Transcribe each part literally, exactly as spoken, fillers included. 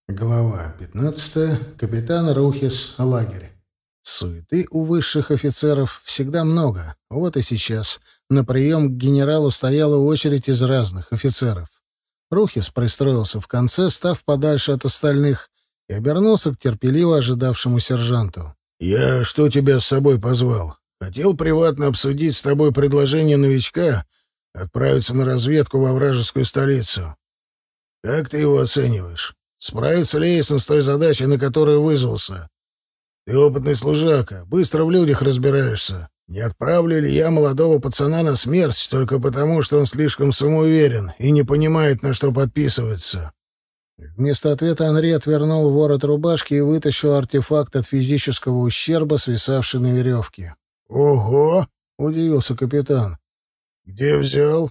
Глава пятнадцатая. Капитан Рухис. Лагерь. Суеты у высших офицеров всегда много. Вот и сейчас. На прием к генералу стояла очередь из разных офицеров. Рухис пристроился в конце, став подальше от остальных, и обернулся к терпеливо ожидавшему сержанту. «Я что тебя с собой позвал? Хотел приватно обсудить с тобой предложение новичка отправиться на разведку во вражескую столицу. Как ты его оцениваешь? Справится ли Эйсон с той задачей, на которую вызвался? Ты опытный служака, быстро в людях разбираешься. Не отправлю ли я молодого пацана на смерть только потому, что он слишком самоуверен и не понимает, на что подписывается?» Вместо ответа Анри отвернул ворот рубашки и вытащил артефакт от физического ущерба, свисавший на веревке. «Ого!» — удивился капитан. «Где взял?»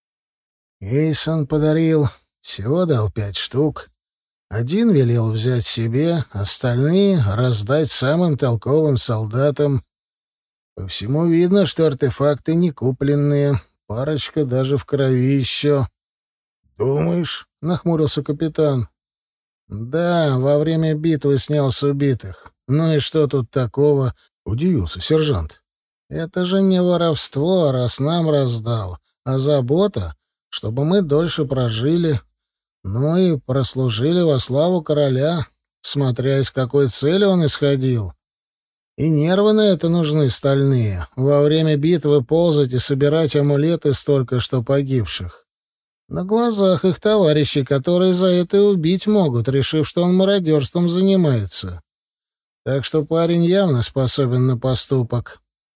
«Эйсон подарил. Всего дал пять штук. Один велел взять себе, остальные раздать самым толковым солдатам. По всему видно, что артефакты не купленные, парочка даже в крови еще». «Думаешь?» — нахмурился капитан. «Да, во время битвы снял с убитых. Ну и что тут такого?» — удивился сержант. «Это же не воровство, раз нам раздал, а забота, чтобы мы дольше прожили». Ну и прослужили во славу короля, смотря из какой цели он исходил. И нервы на это нужны стальные. Во время битвы ползать и собирать амулеты столько, что погибших. На глазах их товарищей, которые за это и убить могут, решив, что он мародерством занимается. Так что парень явно способен на поступок.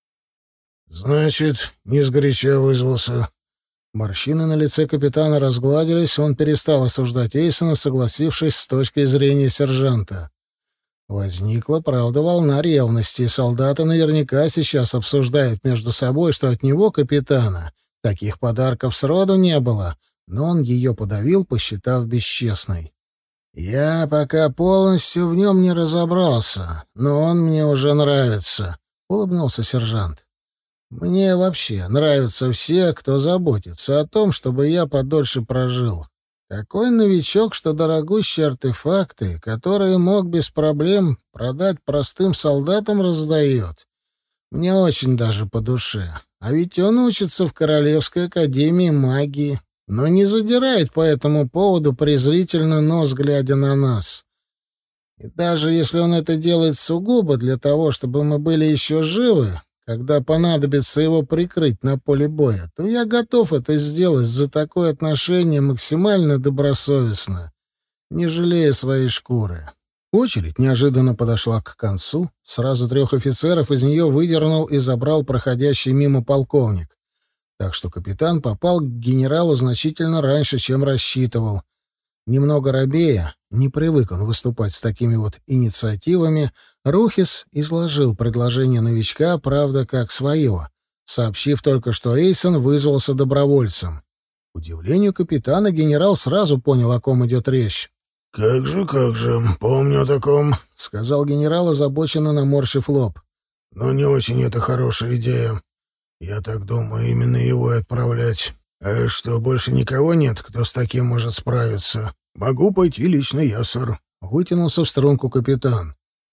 «Значит, не сгоряча вызвался». Морщины на лице капитана разгладились, он перестал осуждать Эйсона, согласившись с точкой зрения сержанта. Возникла, правда, волна ревности, и солдаты наверняка сейчас обсуждают между собой, что от него, капитана, таких подарков сроду не было, но он ее подавил, посчитав бесчестной. «Я пока полностью в нем не разобрался, но он мне уже нравится», — улыбнулся сержант. «Мне вообще нравятся все, кто заботится о том, чтобы я подольше прожил. Такой новичок, что дорогущие артефакты, которые мог без проблем продать простым солдатам, раздает. Мне очень даже по душе. А ведь он учится в Королевской академии магии, но не задирает по этому поводу презрительно нос, глядя на нас. И даже если он это делает сугубо для того, чтобы мы были еще живы, когда понадобится его прикрыть на поле боя, то я готов это сделать за такое отношение максимально добросовестно, не жалея своей шкуры». Очередь неожиданно подошла к концу. Сразу трех офицеров из нее выдернул и забрал проходящий мимо полковник. Так что капитан попал к генералу значительно раньше, чем рассчитывал. Немного робея, не привык он выступать с такими вот инициативами, Рухис изложил предложение новичка, правда, как свое, сообщив только, что Эйсон вызвался добровольцем. К удивлению капитана, генерал сразу понял, о ком идет речь. «Как же, как же, помню о таком», — сказал генерал, озабоченно наморщив лоб. «Но не очень это хорошая идея. Я так думаю, именно его и отправлять. А что, больше никого нет, кто с таким может справиться? Могу пойти лично я, сэр», — вытянулся в струнку капитан.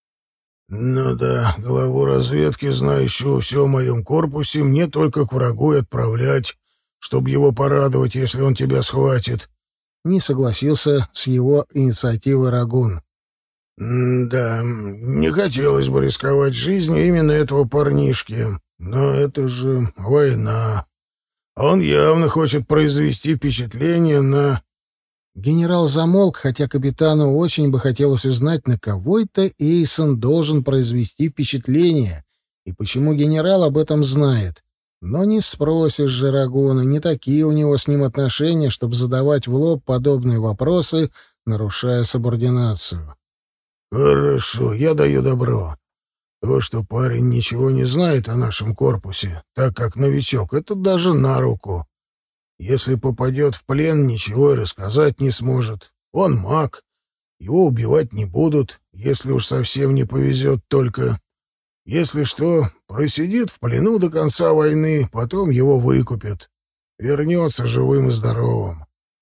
«Ну да, главу разведки, знающего все о моем корпусе, мне только к врагу и отправлять, чтобы его порадовать, если он тебя схватит», — не согласился с его инициативой Рагун. «Да, не хотелось бы рисковать жизнью именно этого парнишки, но это же война. Он явно хочет произвести впечатление на...» Генерал замолк, хотя капитану очень бы хотелось узнать, на кого это Эйсон должен произвести впечатление, и почему генерал об этом знает. Но не спросишь же Рагуна, не такие у него с ним отношения, чтобы задавать в лоб подобные вопросы, нарушая субординацию. «Хорошо, я даю добро. То, что парень ничего не знает о нашем корпусе, так как новичок, это даже на руку. Если попадет в плен, ничего и рассказать не сможет. Он маг. Его убивать не будут, если уж совсем не повезет только. Если что, просидит в плену до конца войны, потом его выкупят. Вернется живым и здоровым.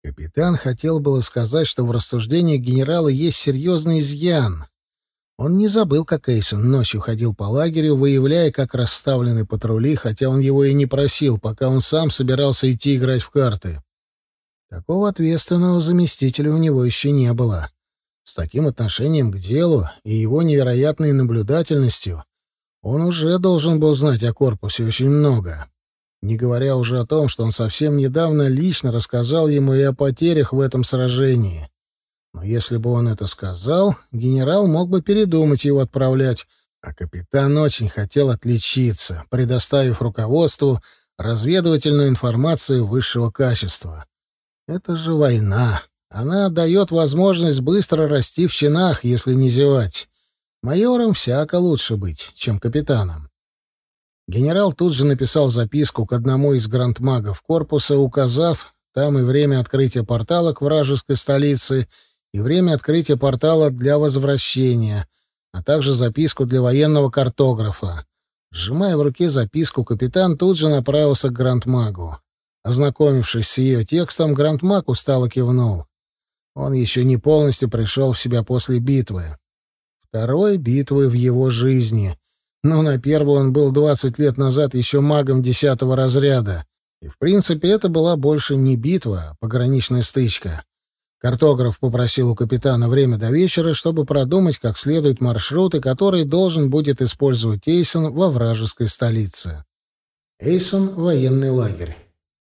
Капитан хотел было сказать, что в рассуждениях генерала есть серьезный изъян. Он не забыл, как Эйсон ночью ходил по лагерю, выявляя, как расставлены патрули, хотя он его и не просил, пока он сам собирался идти играть в карты. Такого ответственного заместителя у него еще не было. С таким отношением к делу и его невероятной наблюдательностью он уже должен был знать о корпусе очень много. Не говоря уже о том, что он совсем недавно лично рассказал ему и о потерях в этом сражении. Но если бы он это сказал, генерал мог бы передумать его отправлять, а капитан очень хотел отличиться, предоставив руководству разведывательную информацию высшего качества. Это же война. Она дает возможность быстро расти в чинах, если не зевать. Майором всяко лучше быть, чем капитаном. Генерал тут же написал записку к одному из грандмагов корпуса, указав там и время открытия портала к вражеской столице, и время открытия портала для возвращения, а также записку для военного картографа. Сжимая в руке записку, капитан тут же направился к грандмагу. Ознакомившись с ее текстом, грандмаг устало кивнул. Он еще не полностью пришел в себя после битвы. Второй битвы в его жизни. Но на первую он был двадцать лет назад еще магом десятого разряда. И, в принципе, это была больше не битва, а пограничная стычка. Картограф попросил у капитана время до вечера, чтобы продумать как следует маршруты, которые должен будет использовать Эйсон во вражеской столице. Эйсон — военный лагерь.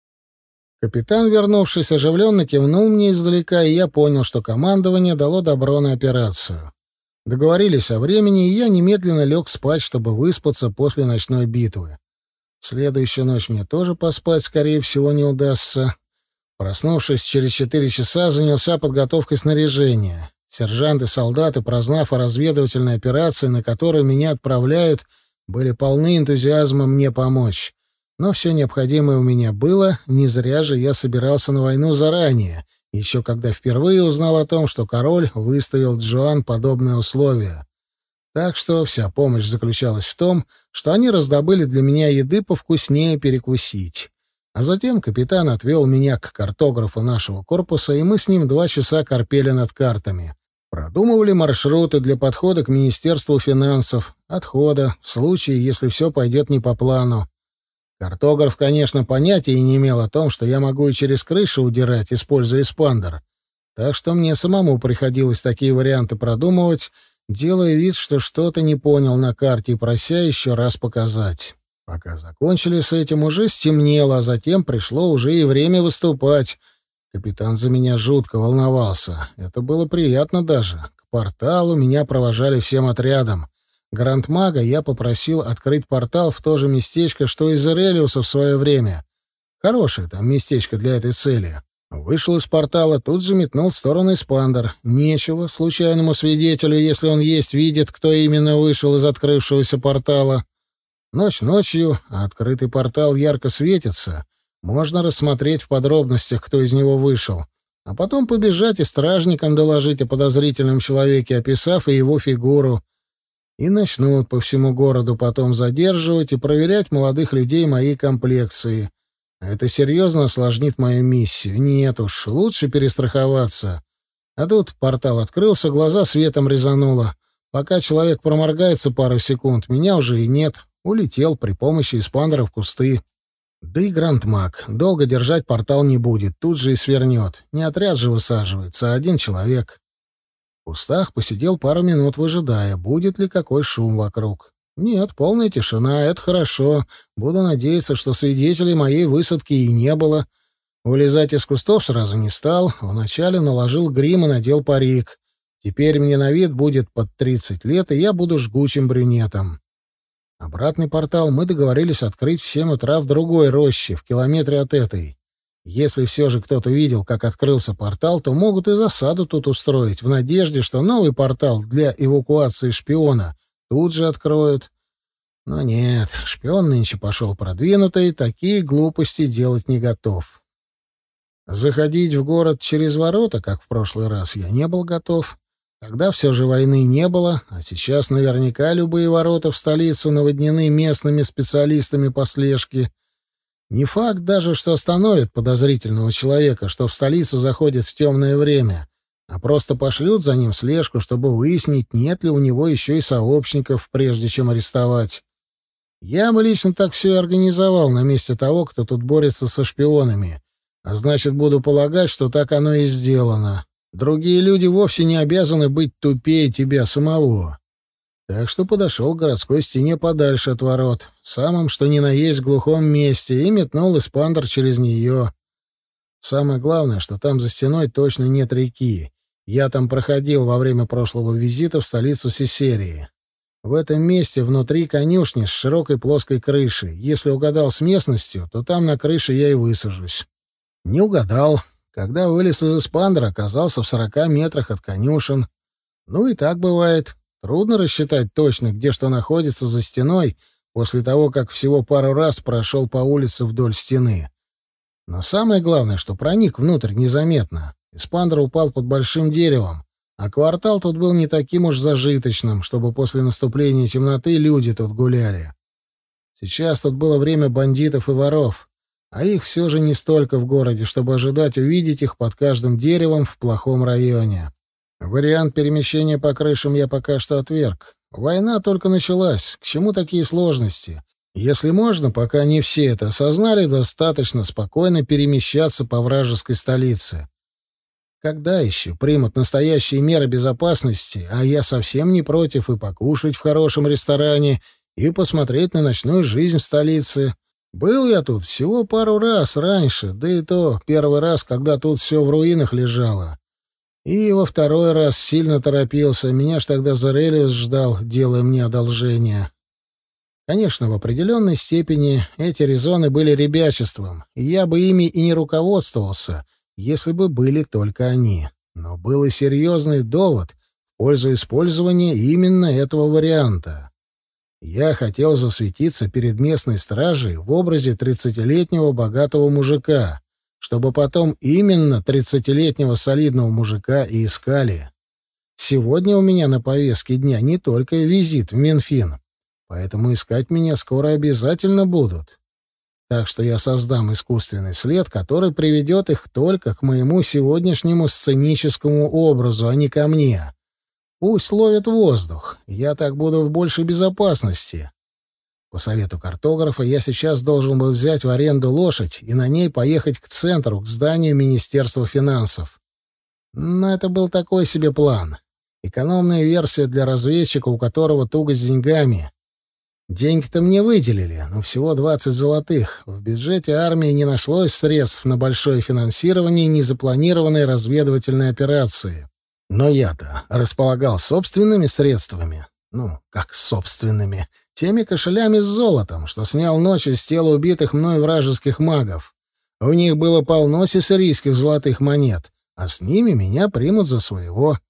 Капитан, вернувшись, оживленно кивнул мне издалека, и я понял, что командование дало добро на операцию. Договорились о времени, и я немедленно лег спать, чтобы выспаться после ночной битвы. Следующую ночь мне тоже поспать, скорее всего, не удастся. Проснувшись через четыре часа, занялся подготовкой снаряжения. Сержанты, солдаты, прознав о разведывательной операции, на которую меня отправляют, были полны энтузиазма мне помочь. Но все необходимое у меня было, не зря же я собирался на войну заранее, еще когда впервые узнал о том, что король выставил Джоан подобные условия. Так что вся помощь заключалась в том, что они раздобыли для меня еды повкуснее перекусить. А затем капитан отвел меня к картографу нашего корпуса, и мы с ним два часа корпели над картами. Продумывали маршруты для подхода к Министерству финансов, отхода, в случае, если все пойдет не по плану. Картограф, конечно, понятия не имел о том, что я могу и через крышу удирать, используя эспандер. Так что мне самому приходилось такие варианты продумывать, делая вид, что что-то не понял на карте и прося еще раз показать. Пока закончили с этим, уже стемнело, а затем пришло уже и время выступать. Капитан за меня жутко волновался. Это было приятно даже. К порталу меня провожали всем отрядом. Грандмага я попросил открыть портал в то же местечко, что и Зерелиуса в свое время. Хорошее там местечко для этой цели. Вышел из портала, тут же метнул в сторону эспандер. Нечего случайному свидетелю, если он есть, видит, кто именно вышел из открывшегося портала. Ночь ночью, а открытый портал ярко светится. Можно рассмотреть в подробностях, кто из него вышел. А потом побежать и стражникам доложить о подозрительном человеке, описав и его фигуру. И начнут по всему городу потом задерживать и проверять молодых людей моей комплекции. А это серьезно осложнит мою миссию. Нет уж, лучше перестраховаться. А тут портал открылся, глаза светом резануло. Пока человек проморгается пару секунд, меня уже и нет. Улетел при помощи эспандера в кусты. Да и грандмаг. Долго держать портал не будет, тут же и свернет. Не отряд же высаживается, а один человек. В кустах посидел пару минут, выжидая, будет ли какой шум вокруг. Нет, полная тишина, это хорошо. Буду надеяться, что свидетелей моей высадки и не было. Вылезать из кустов сразу не стал. Вначале наложил грим и надел парик. Теперь мне на вид будет под тридцать лет, и я буду жгучим брюнетом. Обратный портал мы договорились открыть в семь утра в другой роще, в километре от этой. Если все же кто-то видел, как открылся портал, то могут и засаду тут устроить, в надежде, что новый портал для эвакуации шпиона тут же откроют. Но нет, шпион нынче пошел продвинутый, такие глупости делать не готов. Заходить в город через ворота, как в прошлый раз, я не был готов. Тогда все же войны не было, а сейчас наверняка любые ворота в столицу наводнены местными специалистами по слежке. Не факт даже, что остановят подозрительного человека, что в столицу заходит в темное время, а просто пошлют за ним слежку, чтобы выяснить, нет ли у него еще и сообщников, прежде чем арестовать. Я бы лично так все и организовал на месте того, кто тут борется со шпионами. А значит, буду полагать, что так оно и сделано. Другие люди вовсе не обязаны быть тупее тебя самого. Так что подошел к городской стене подальше от ворот, в самом что ни на есть глухом месте, и метнул эспандер через нее. Самое главное, что там за стеной точно нет реки. Я там проходил во время прошлого визита в столицу Сесерии. В этом месте внутри конюшни с широкой плоской крышей. Если угадал с местностью, то там на крыше я и высажусь. Не угадал. Когда вылез из эспандера, оказался в сорока метрах от конюшен. Ну и так бывает. Трудно рассчитать точно, где что находится за стеной, после того, как всего пару раз прошел по улице вдоль стены. Но самое главное, что проник внутрь незаметно. Эспандер упал под большим деревом, а квартал тут был не таким уж зажиточным, чтобы после наступления темноты люди тут гуляли. Сейчас тут было время бандитов и воров, а их все же не столько в городе, чтобы ожидать увидеть их под каждым деревом в плохом районе. Вариант перемещения по крышам я пока что отверг. Война только началась. К чему такие сложности? Если можно, пока не все это осознали, достаточно спокойно перемещаться по вражеской столице. Когда еще примут настоящие меры безопасности, а я совсем не против и покушать в хорошем ресторане, и посмотреть на ночную жизнь в столице. Был я тут всего пару раз раньше, да и то первый раз, когда тут все в руинах лежало. И во второй раз сильно торопился. Меня ж тогда Зарелиус ждал, делая мне одолжение. Конечно, в определенной степени эти резоны были ребячеством, и я бы ими и не руководствовался, если бы были только они. Но был и серьезный довод в пользу использования именно этого варианта. Я хотел засветиться перед местной стражей в образе тридцатилетнего богатого мужика, чтобы потом именно тридцатилетнего солидного мужика и искали. Сегодня у меня на повестке дня не только визит в Минфин, поэтому искать меня скоро обязательно будут. Так что я создам искусственный след, который приведет их только к моему сегодняшнему сценическому образу, а не ко мне. Пусть ловят воздух, я так буду в большей безопасности. По совету картографа я сейчас должен был взять в аренду лошадь и на ней поехать к центру, к зданию Министерства финансов. Но это был такой себе план. Экономная версия для разведчика, у которого туго с деньгами. Деньги-то мне выделили, но всего двадцать золотых. В бюджете армии не нашлось средств на большое финансирование незапланированной разведывательной операции. Но я-то располагал собственными средствами. Ну, как собственными. Теми кошелями с золотом, что снял ночью с тела убитых мной вражеских магов. В них было полно сесарийских золотых монет, а с ними меня примут за своего.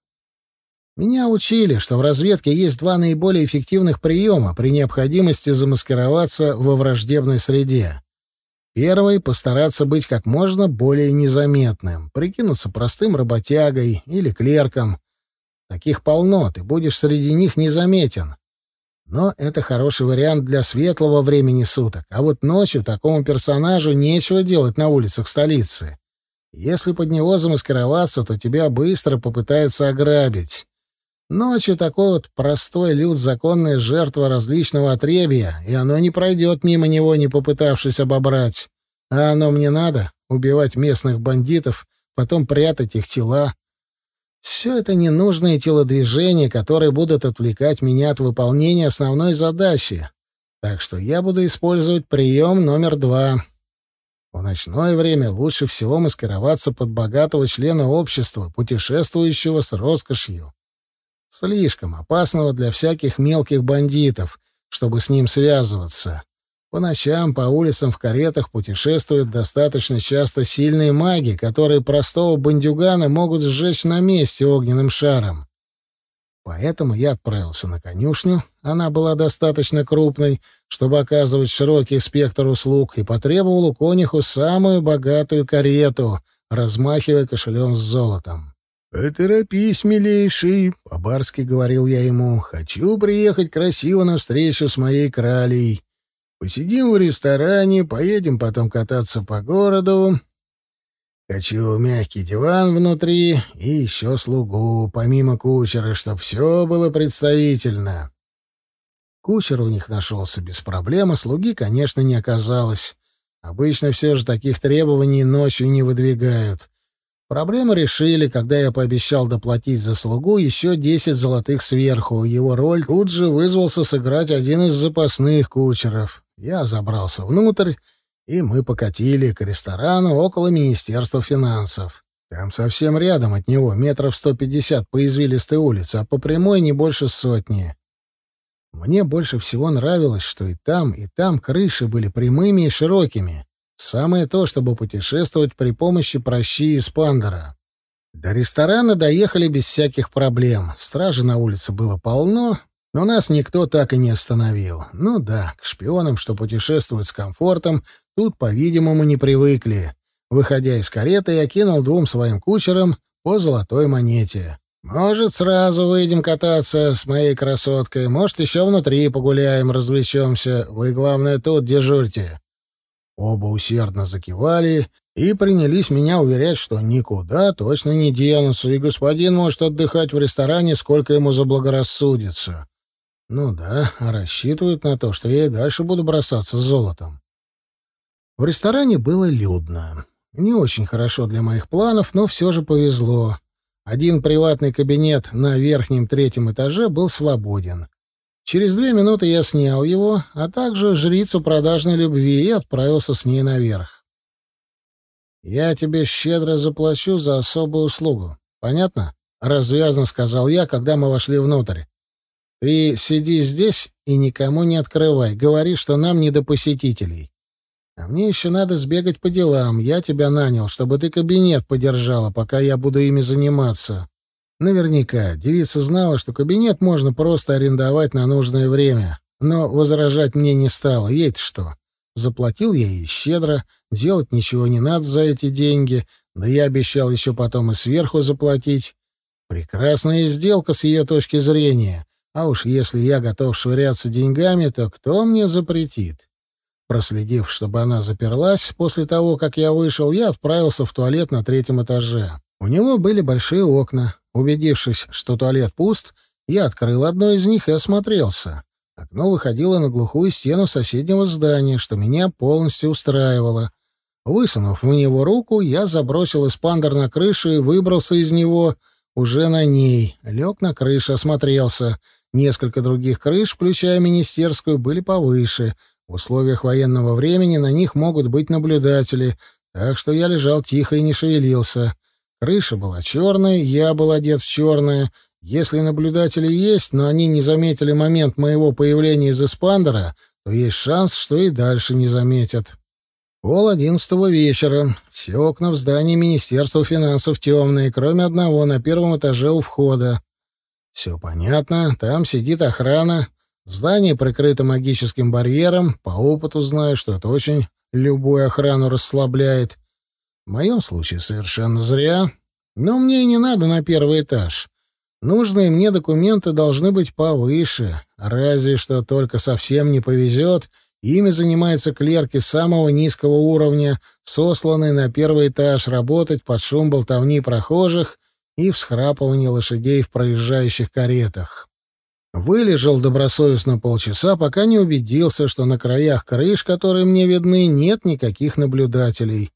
Меня учили, что в разведке есть два наиболее эффективных приема при необходимости замаскироваться во враждебной среде. Первый — постараться быть как можно более незаметным, прикинуться простым работягой или клерком. Таких полно, ты будешь среди них незаметен. Но это хороший вариант для светлого времени суток, а вот ночью такому персонажу нечего делать на улицах столицы. Если под него замаскироваться, то тебя быстро попытаются ограбить. Ночью такой вот простой люд — законная жертва различного отребья, и оно не пройдет мимо него, не попытавшись обобрать. А оно мне надо — убивать местных бандитов, потом прятать их тела. Все это ненужные телодвижения, которые будут отвлекать меня от выполнения основной задачи. Так что я буду использовать прием номер два. В ночное время лучше всего маскироваться под богатого члена общества, путешествующего с роскошью. Слишком опасного для всяких мелких бандитов, чтобы с ним связываться. По ночам по улицам в каретах путешествуют достаточно часто сильные маги, которые простого бандюгана могут сжечь на месте огненным шаром. Поэтому я отправился на конюшню, она была достаточно крупной, чтобы оказывать широкий спектр услуг, и потребовал у конюху самую богатую карету, размахивая кошелем с золотом. «Поторопись, милейший», — по-барски говорил я ему, — «хочу приехать красиво навстречу с моей кралей. Посидим в ресторане, поедем потом кататься по городу. Хочу мягкий диван внутри и еще слугу, помимо кучера, чтоб все было представительно. Кучер у них нашелся без проблем, а слуги, конечно, не оказалось. Обычно все же таких требований ночью не выдвигают. Проблему решили, когда я пообещал доплатить за слугу еще десять золотых сверху. Его роль тут же вызвался сыграть один из запасных кучеров. Я забрался внутрь, и мы покатили к ресторану около Министерства финансов. Там совсем рядом от него, метров сто пятьдесят по извилистой улице, а по прямой не больше сотни. Мне больше всего нравилось, что и там, и там крыши были прямыми и широкими. Самое то, чтобы путешествовать при помощи пращи и спандера. До ресторана доехали без всяких проблем. Стражи на улице было полно, но нас никто так и не остановил. Ну да, к шпионам, что путешествуют с комфортом, тут, по-видимому, не привыкли. Выходя из кареты, я кинул двум своим кучерам по золотой монете. «Может, сразу выйдем кататься с моей красоткой, может, еще внутри погуляем, развлечемся. Вы, главное, тут дежурьте». Оба усердно закивали и принялись меня уверять, что никуда точно не денутся, и господин может отдыхать в ресторане, сколько ему заблагорассудится. Ну да, рассчитывают на то, что я и дальше буду бросаться золотом. В ресторане было людно. Не очень хорошо для моих планов, но все же повезло. Один приватный кабинет на верхнем третьем этаже был свободен. Через две минуты я снял его, а также жрицу продажной любви, и отправился с ней наверх. «Я тебе щедро заплачу за особую услугу. Понятно?» — развязно сказал я, когда мы вошли внутрь. «Ты сиди здесь и никому не открывай. Говори, что нам не до посетителей. А мне еще надо сбегать по делам. Я тебя нанял, чтобы ты кабинет подержала, пока я буду ими заниматься». Наверняка девица знала, что кабинет можно просто арендовать на нужное время, но возражать мне не стала. Ей-то что? Заплатил я ей щедро, делать ничего не надо за эти деньги, да я обещал еще потом и сверху заплатить. Прекрасная сделка с ее точки зрения. А уж если я готов швыряться деньгами, то кто мне запретит? Проследив, чтобы она заперлась, после того, как я вышел, я отправился в туалет на третьем этаже. У него были большие окна. Убедившись, что туалет пуст, я открыл одно из них и осмотрелся. Окно выходило на глухую стену соседнего здания, что меня полностью устраивало. Высунув в него руку, я забросил эспандер на крышу и выбрался из него уже на ней. Лег на крышу, осмотрелся. Несколько других крыш, включая министерскую, были повыше. В условиях военного времени на них могут быть наблюдатели, так что я лежал тихо и не шевелился. Крыша была черной, я был одет в черное. Если наблюдатели есть, но они не заметили момент моего появления из эспандера, то есть шанс, что и дальше не заметят. Пол одиннадцатого вечера. Все окна в здании Министерства финансов темные, кроме одного на первом этаже у входа. Все понятно, там сидит охрана. Здание прикрыто магическим барьером. По опыту знаю, что это очень любую охрану расслабляет. В моем случае совершенно зря. Но мне и не надо на первый этаж. Нужные мне документы должны быть повыше. Разве что только совсем не повезет, ими занимаются клерки самого низкого уровня, сосланные на первый этаж работать под шум болтовни прохожих и всхрапывание лошадей в проезжающих каретах. Вылежал добросовестно полчаса, пока не убедился, что на краях крыш, которые мне видны, нет никаких наблюдателей.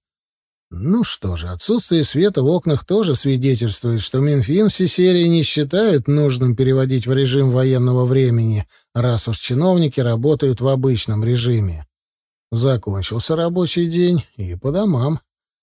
Ну что же, отсутствие света в окнах тоже свидетельствует, что Минфин все серии не считает нужным переводить в режим военного времени, раз уж чиновники работают в обычном режиме. Закончился рабочий день и по домам.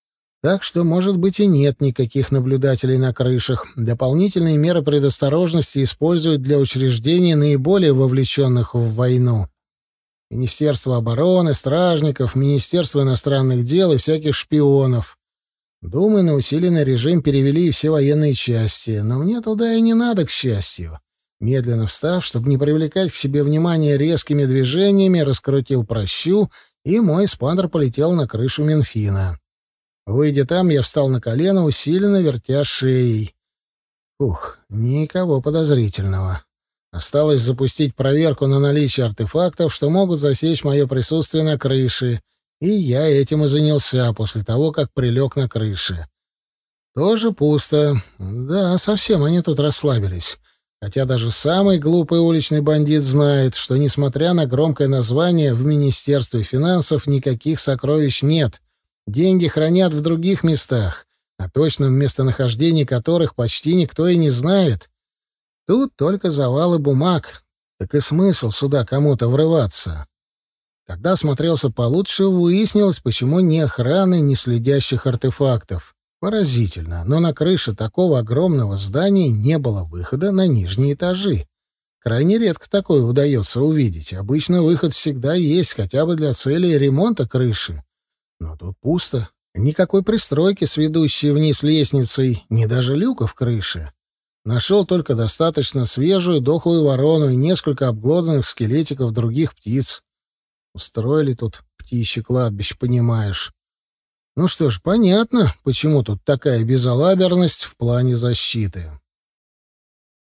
Так что, может быть, и нет никаких наблюдателей на крышах. Дополнительные меры предосторожности используют для учреждений наиболее вовлеченных в войну. Министерство обороны, стражников, Министерство иностранных дел и всяких шпионов. Думаю, на усиленный режим перевели и все военные части, но мне туда и не надо, к счастью. Медленно встав, чтобы не привлекать к себе внимание резкими движениями, раскрутил пращу, и мой эспандер полетел на крышу Минфина. Выйдя там, я встал на колено, усиленно вертя шеей. Ух, никого подозрительного. Осталось запустить проверку на наличие артефактов, что могут засечь мое присутствие на крыше, и я этим и занялся после того, как прилег на крыше. Тоже пусто. Да, совсем они тут расслабились. Хотя даже самый глупый уличный бандит знает, что, несмотря на громкое название, в Министерстве финансов никаких сокровищ нет. Деньги хранят в других местах, о точном местонахождении которых почти никто и не знает. Тут только завалы бумаг. Так и смысл сюда кому-то врываться. Когда осмотрелся получше, выяснилось, почему ни охраны, ни следящих артефактов. Поразительно, но на крыше такого огромного здания не было выхода на нижние этажи. Крайне редко такое удается увидеть. Обычно выход всегда есть, хотя бы для целей ремонта крыши. Но тут пусто. Никакой пристройки с ведущей вниз лестницей, ни даже люка в крыше. Нашел только достаточно свежую дохлую ворону и несколько обглоданных скелетиков других птиц. Устроили тут птичье кладбище, понимаешь. Ну что ж, понятно, почему тут такая безалаберность в плане защиты.